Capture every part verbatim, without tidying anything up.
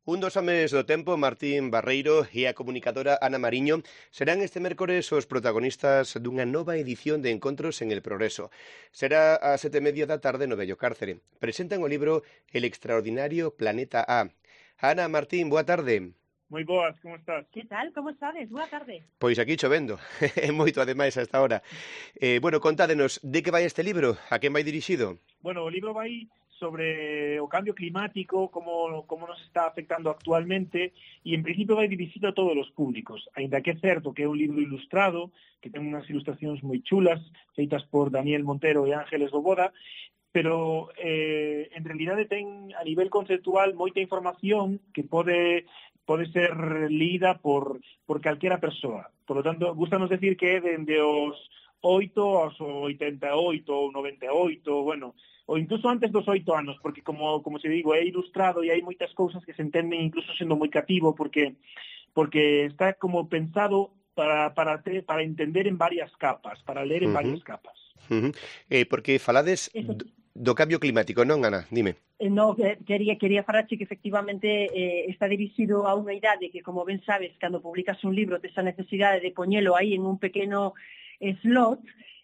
Un dos homes do tempo, Martín Barreiro e a comunicadora Ana Mariño, serán este mércores os protagonistas dunha nova edición de Encontros en el Progreso. Será a sete e media da tarde no Vello Cárcere. Presentan o libro El extraordinario planeta A. Ana, Martín, boa tarde. Moi boas, como estás? Que tal, como estades? Boa tarde. Pois aquí chovendo, é moito ademais a esta hora. Eh, bueno, contádenos, de que vai este libro? A quen vai dirixido? Bueno, o libro vai sobre o cambio climático, como, como nos está afectando actualmente, e en principio vai dirixido a todos os públicos, aínda que é certo que é un libro ilustrado, que ten unhas ilustracións moi chulas, feitas por Daniel Montero e Ángeles do Boda, pero eh, en realidade ten a nivel conceptual moita información que pode pode ser lida por, por calquera persoa. Por lo tanto, gustanos decir que é dende os oito aos oitenta e oito ou noventa e oito, bueno, ou incluso antes dos oito anos, porque como como se digo, é ilustrado e hai moitas cousas que se entenden incluso sendo moi cativo, porque porque está como pensado para para ter, para entender en varias capas, para ler en Uh-huh. varias capas. Uh-huh. Eh, porque falades do, do cambio climático, non, Ana? Dime. No, quería, quería falarche que efectivamente eh, está dirixido a unha idade que, como ben sabes, cando publicas un libro tes a necesidade de poñelo aí en un pequeno slot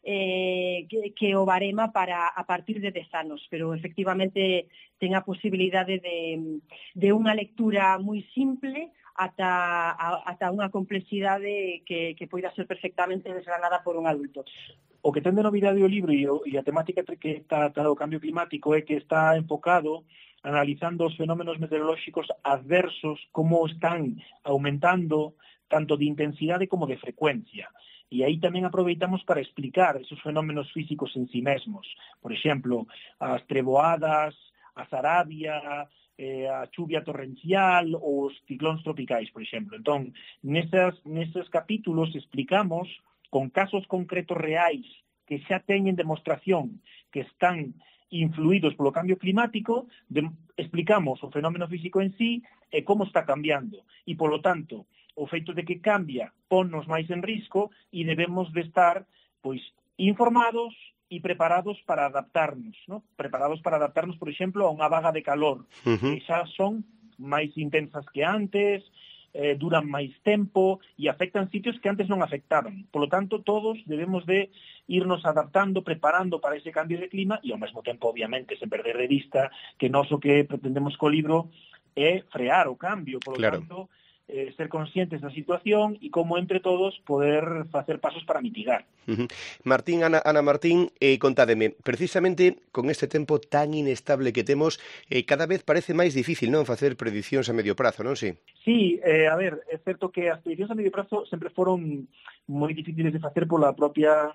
eh, que, que o barema para a partir de dez anos, pero efectivamente ten a posibilidade de, de unha lectura moi simple ata, a, ata unha complexidade que, que poida ser perfectamente desgranada por un adulto. O que ten de novidade o libro e, o, e a temática que está tratado o cambio climático é que está enfocado analizando os fenómenos meteorolóxicos adversos, como están aumentando tanto de intensidade como de frecuencia. E aí tamén aproveitamos para explicar esos fenómenos físicos en sí mesmos. Por exemplo, as treboadas, a sarabia, eh, a chuvia torrencial ou os ciclóns tropicais, por exemplo. Entón, nesas, neses capítulos explicamos con casos concretos reais que xa teñen demostración que están influídos polo cambio climático, de, explicamos o fenómeno físico en sí e como está cambiando. E, polo tanto, o feito de que cambia ponnos máis en risco e debemos de estar pois informados e preparados para adaptarnos, ¿no? Preparados para adaptarnos, por exemplo, a unha vaga de calor, Uh-huh. que xa son máis intensas que antes, eh, duran máis tempo e afectan sitios que antes non afectaban. Por lo tanto, todos debemos de irnos adaptando, preparando para ese cambio de clima e ao mesmo tempo, obviamente, sen perder de vista que nós o que pretendemos co libro é frear o cambio. Por lo Claro. tanto, eh, ser conscientes da situación e como entre todos poder facer pasos para mitigar. Uh-huh. Martín, Ana, Ana Martín, eh, contádeme, precisamente con este tempo tan inestable que temos, eh, cada vez parece máis difícil, non, facer predicións a medio prazo, non, si? Sí, eh, a ver, é certo que as predicións a medio prazo sempre foron moi difíciles de facer pola propia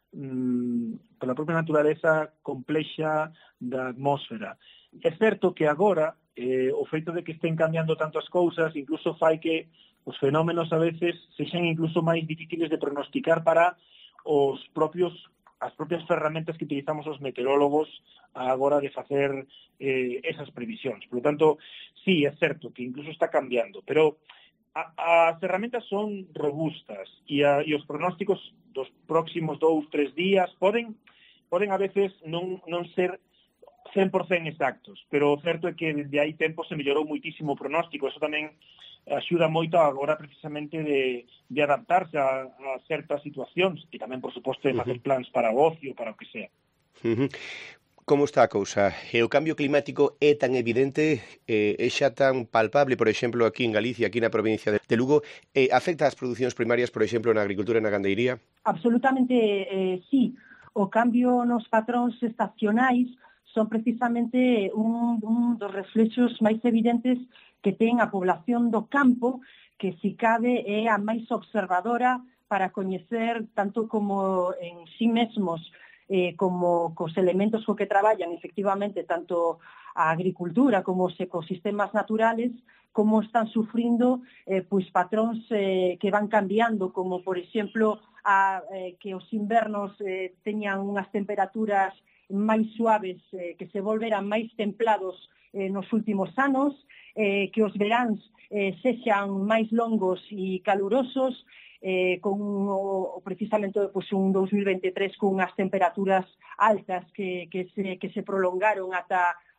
mm, pola propia naturaleza complexa da atmósfera. É certo que agora eh, o feito de que estén cambiando tanto as cousas incluso fai que os fenómenos a veces sexan incluso máis difíciles de pronosticar para os propios as propias ferramentas que utilizamos os meteorólogos a hora de facer eh, esas previsións. Por lo tanto, sí, é certo que incluso está cambiando, pero a, as ferramentas son robustas e, a, e os pronósticos dos próximos dous, tres días poden poden a veces non, non ser cen por cento exactos, pero o certo é que desde hai tempo se mellorou moitísimo o pronóstico. Eso tamén axuda moito agora precisamente de, de adaptarse a, a certas situacións e tamén, por suposto, de facer plans para o ocio, para o que sea. Uh-huh. Como está a cousa? E o cambio climático é tan evidente, eh, é xa tan palpable, por exemplo, aquí en Galicia, aquí na provincia de Lugo, eh, afecta as producións primarias, por exemplo, na agricultura e na gandeiría? Absolutamente, eh, sí. O cambio nos patróns estacionais son precisamente un, un dos reflexos máis evidentes que ten a población do campo, que si cabe é a máis observadora para coñecer tanto como en sí mesmos eh, como cos elementos co que traballan efectivamente tanto a agricultura como os ecosistemas naturales, como están sufrindo eh, pois patróns eh, que van cambiando, como por exemplo a, eh, que os invernos eh, teñan unhas temperaturas máis suaves, eh, que se volveran máis templados eh, nos últimos anos, eh, que os veráns eh, sexan máis longos e calurosos, eh, con o, precisamente pues, un dos mil veintitrés con unhas temperaturas altas que, que, se, que se prolongaron ata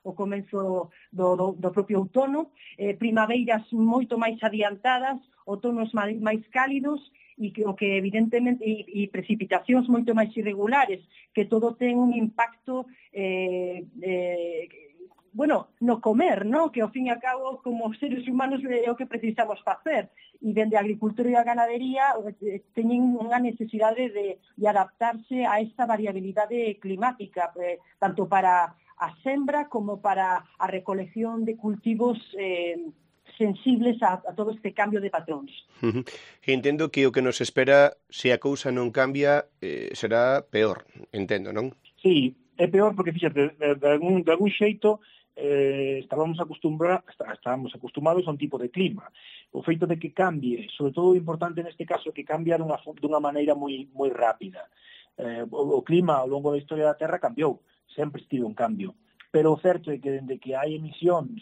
o comenzo do, do, do propio outono, eh, primaveiras moito máis adiantadas, outonos máis, máis cálidos, e que, o que evidentemente, e, e precipitacións moito máis irregulares, que todo ten un impacto eh, eh, bueno, no comer, ¿no? Que ao fin e a cabo, como seres humanos, é o que precisamos facer. E dende a agricultura e a ganadería teñen unha necesidade de, de adaptarse a esta variabilidade climática, eh, tanto para a sembra como para a recolección de cultivos eh, sensibles a, a todo este cambio de patróns. Uh-huh. Entendo que o que nos espera, se a cousa non cambia, eh, será peor, entendo, non? Sí, é peor porque, fíxate, de, de, algún, de algún xeito, eh, estábamos acostumbrados, estábamos acostumados a un tipo de clima. O feito de que cambie, sobre todo importante neste caso, que cambia dunha, dunha maneira moi, moi rápida. Eh, o, o clima ao longo da historia da Terra cambiou, sempre estivo un cambio. Pero o certo é que dende que hai emisións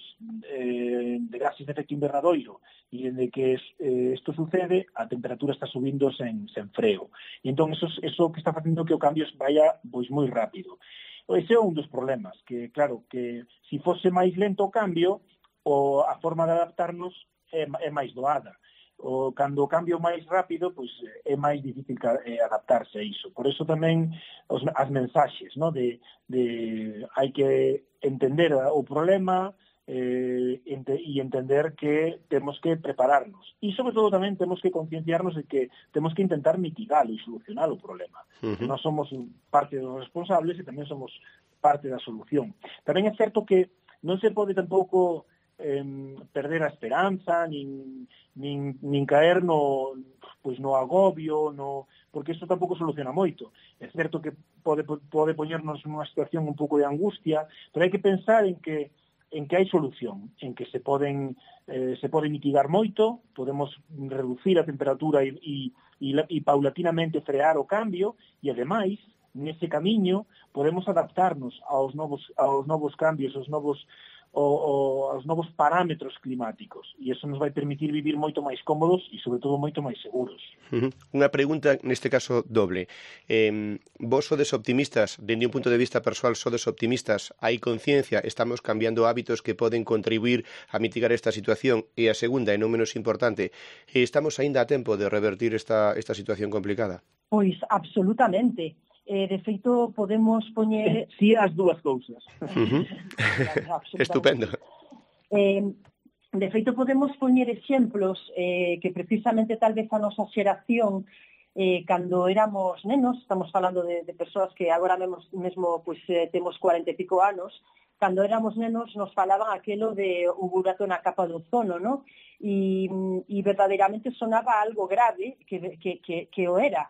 eh, de gases de efecto invernadoiro e dende que eh, isto sucede, a temperatura está subindo sen, sen freo. E entón, eso, eso que está facendo que o cambio vaya pois moi rápido. Ese é un dos problemas, que claro, que se fose máis lento o cambio, o, a forma de adaptarnos é, é máis doada. O, cando o cambio máis rápido, pois é máis difícil eh, adaptarse a iso. Por eso tamén os, as mensaxes, ¿no? de, de hai que entender o problema eh, ente, e entender que temos que prepararnos. E, sobre todo, tamén temos que concienciarnos de que temos que intentar mitigalo e solucionar o problema. Uh-huh. Que nós somos parte dos responsables e tamén somos parte da solución. Tamén é certo que non se pode tampouco eh, perder a esperanza, nin, nin, nin caer no, pois no agobio, no, porque isto tampouco soluciona moito. É certo que pode, pode poñernos nunha situación un pouco de angustia, pero hai que pensar en que en que hai solución, en que se poden eh, se pode mitigar moito, podemos reducir a temperatura e, e, e, e paulatinamente frear o cambio, e ademais, nese camiño, podemos adaptarnos aos novos, aos novos cambios, aos novos o, o, aos novos parámetros climáticos, e iso nos vai permitir vivir moito máis cómodos e, sobre todo, moito máis seguros. Uh-huh. Unha pregunta, neste caso, doble. Eh, vos sodes optimistas, dende un punto de vista persoal, sodes optimistas, hai conciencia, estamos cambiando hábitos que poden contribuir a mitigar esta situación, e a segunda, e non menos importante, estamos aínda a tempo de revertir esta, esta situación complicada? Pois, absolutamente. Eh, de feito, podemos poñer... Sí, as dúas cousas. Uh-huh. Estupendo. Eh, de feito, podemos poñer exemplos eh, que precisamente tal vez a nosa xeración, eh, cando éramos nenos, estamos falando de, de persoas que agora mesmo, mesmo pues, eh, temos cuarenta e pico anos, cando éramos nenos nos falaban aquelo de un burato na capa do ozono, ¿no? E, e verdadeiramente sonaba algo grave que, que, que, que o era.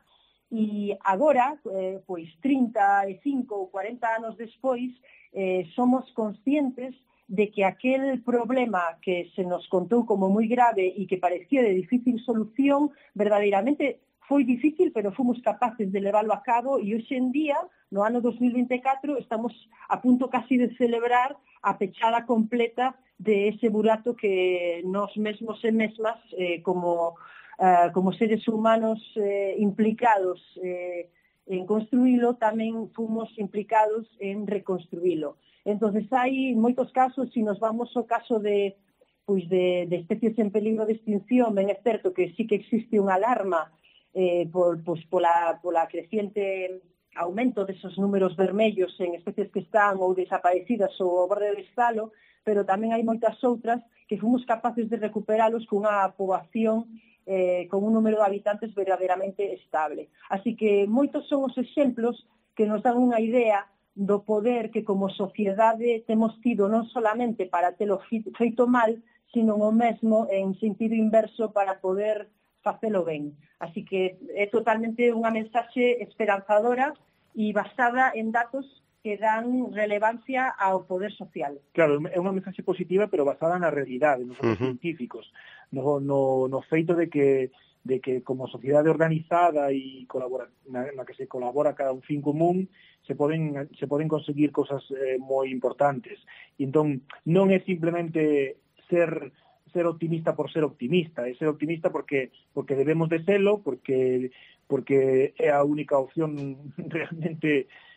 E agora, eh, pois trinta e cinco ou cuarenta anos despois, eh, somos conscientes de que aquel problema que se nos contou como moi grave e que parecía de difícil solución, verdadeiramente foi difícil, pero fomos capaces de leválo a cabo, e hoxe en día, no ano dos mil vinte e catro, estamos a punto casi de celebrar a pechada completa de ese burato que nós mesmos e mesmas, eh, como... Uh, como seres humanos eh, implicados eh, en construílo, tamén fomos implicados en reconstruílo. Entonces, hai moitos casos, se nos vamos ao caso de, pois de, de especies en peligro de extinción, ben é certo que sí que existe unha alarma eh, por, pois, pola, pola creciente aumento desos números vermellos en especies que están ou desaparecidas ou ao borde do estalo, pero tamén hai moitas outras que fomos capaces de recuperalos cunha poboación Eh, con un número de habitantes verdadeiramente estable. Así que moitos son os exemplos que nos dan unha idea do poder que como sociedade temos tido non solamente para telo feito mal, sino o mesmo en sentido inverso para poder facelo ben. Así que é totalmente unha mensaxe esperanzadora e basada en datos que dan relevancia ao poder social. Claro, é unha mensaxe positiva, pero basada na realidade, nos uh-huh. científicos, no, no, no feito de que, de que como sociedade organizada e colabora, na, na que se colabora cada un fin común, se poden, se poden conseguir cosas eh, moi importantes. E entón, non é simplemente ser ser optimista por ser optimista, é ser optimista porque porque debemos de selo, porque porque é a única opción realmente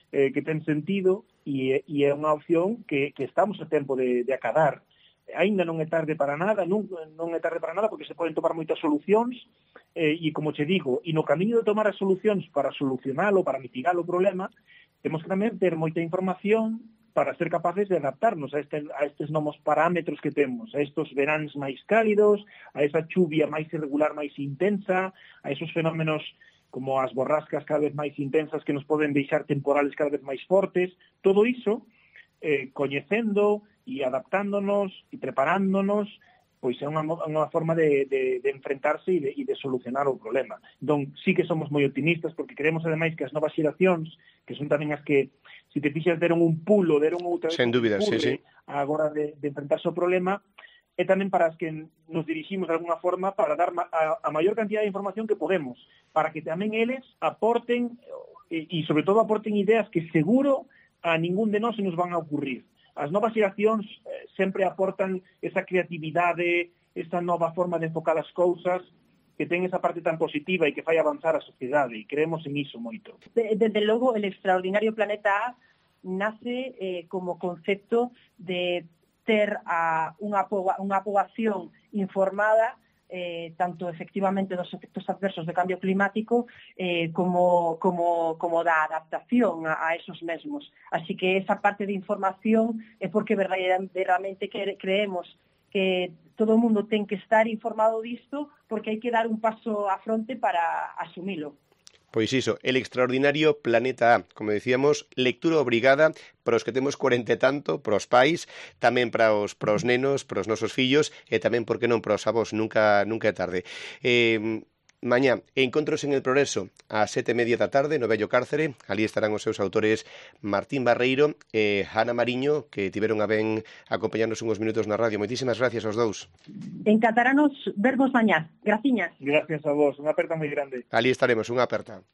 eh, que ten sentido e, e é unha opción que, que estamos a tempo de, de acadar. Aínda non é tarde para nada, non, non é tarde para nada porque se poden tomar moitas solucións eh, e, como che digo, e no camiño de tomar as solucións para solucionalo, para mitigar o problema, temos que tamén ter moita información para ser capaces de adaptarnos a, este, a estes novos parámetros que temos, a estes veráns máis cálidos, a esa chuvia máis irregular, máis intensa, a esos fenómenos como as borrascas cada vez máis intensas que nos poden deixar temporales cada vez máis fortes. Todo iso, eh, coñecendo e adaptándonos e preparándonos, pois é unha, unha forma de, de, de enfrentarse e de, e de solucionar o problema. Entón, sí que somos moi optimistas, porque creemos, ademais, que as novas xeracións, que son tamén as que, se te fixas, deron un pulo, deron outra vez Sen dúbida, sí, sí. agora de, de enfrentarse ao problema, e tamén para as que nos diriximos de alguna forma para dar a, a maior cantidad de información que podemos, para que tamén eles aporten, e, e sobre todo aporten ideas que seguro a ningún de nós se nos van a ocurrir. As novas xeracións eh, sempre aportan esa creatividade, esa nova forma de enfocar as cousas, que ten esa parte tan positiva e que fai avanzar a sociedade, e creemos en iso moito. Desde logo, el extraordinario Planeta A nace eh, como concepto de ter a unha, unha poboación informada Eh, tanto efectivamente dos efectos adversos do cambio climático eh, como, como, como da adaptación a, a esos mesmos. Así que esa parte de información é porque verdadeiramente creemos que todo o mundo ten que estar informado disto, porque hai que dar un paso á fronte para asumilo. Pois iso, el extraordinario Planeta A. Como decíamos, lectura obrigada para os que temos cuarenta e tanto, para os pais, tamén para os, para os nenos, para os nosos fillos, e tamén, por que non, para os avós, nunca, nunca é tarde. Eh, mañá, encontros en el Progreso, a sete e media da tarde, no Vello Cárcere. Ali estarán os seus autores Martín Barreiro e Ana Mariño, que tiveron a ben acompañarnos uns minutos na radio. Moitísimas gracias aos dous. Encantarános vervos mañá. Graciñas. Gracias a vos, unha aperta moi grande. Ali estaremos, unha aperta.